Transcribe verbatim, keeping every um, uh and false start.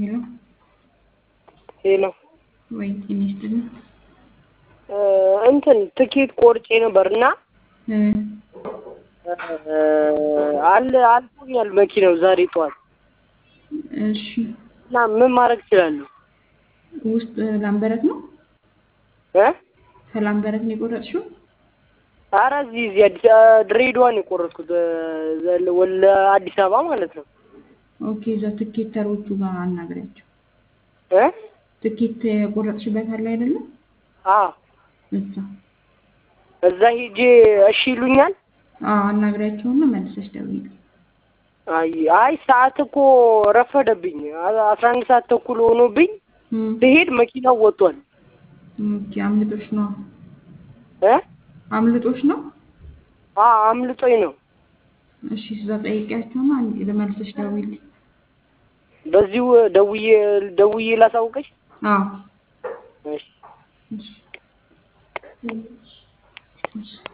ሄሎ ሄሎ ወይ ትንሽትን እንትን ትኬት ቆርጬ ነበርና እ አለ አልፎኛል መኪናው ዛሬ ጧት እሺ እና ምን ማድረግ እችላለሁ? ውስጥ ላምበረት ነው እ ከላምበረት ነው የቆረጥሽው? ኧረ እዚህ እዚህ አዲስ ድሬዳዋ ነው የቆረጥኩት ወለ አዲስ አበባ ማለት ነው። ኦኬ እዛ ትኬተሮቹ ጋር አናግሪያቸው። እ ትኬት የቆረጥሽበት አለ አይደለ? አዎ እዛ እዛ ሂጄ እሺ ይሉኛል? አዎ አናግሪያቸውና መልሰሽ ደውዪ። አይ አይ ሰዓት እኮ ረፈደብኝ አስራ አንድ ሰዓት ተኩል ሆኖብኝ ብሄድ መኪናው ወጥቷል። ኦኬ አምልጦሽ ነው? እ አምልጦሽ ነው? አዎ አምልጦኝ ነው። እሺ እዛ ጠይቂያቸውና አንዴ ለመልሰሽ ደውዪልኝ። በዚሁ ደውዬ ደውዬ ላሳውቅሽ? አዎ እሺ እሺ እሺ